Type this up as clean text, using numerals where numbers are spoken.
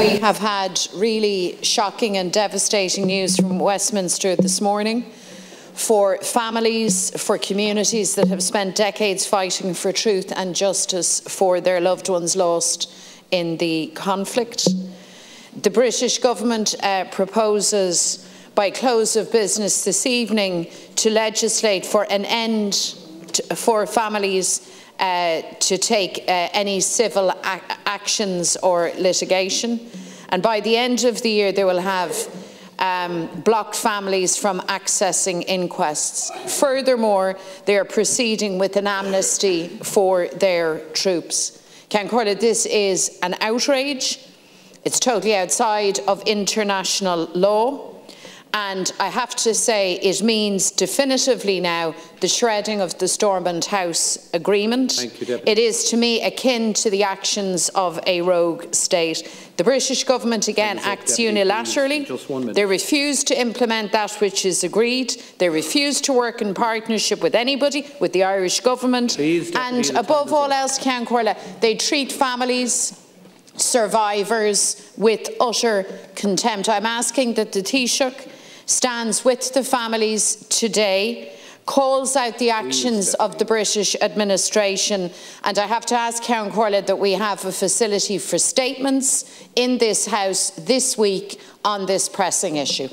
We have had really shocking and devastating news from Westminster this morning for families, for communities that have spent decades fighting for truth and justice for their loved ones lost in the conflict. The British government proposes, by close of business this evening, to legislate for an end for families to take any civil actions or litigation. And by the end of the year, they will have blocked families from accessing inquests. Furthermore, they are proceeding with an amnesty for their troops. Ceann Comhairle, this is an outrage. It's totally outside of international law. And I have to say it means definitively now the shredding of the Stormont House Agreement. Thank you, Deputy. It is to me akin to the actions of a rogue state. The British government again acts unilaterally. Just 1 minute. They refuse to implement that which is agreed. They refuse to work in partnership with anybody, with the Irish government. Please, Deputy, and above all else, Ceann Comhairle, they treat families, survivors with utter contempt. I'm asking that the Taoiseach stands with the families today, calls out the actions of the British administration, and I have to ask Ceann Comhairle that we have a facility for statements in this House this week on this pressing issue.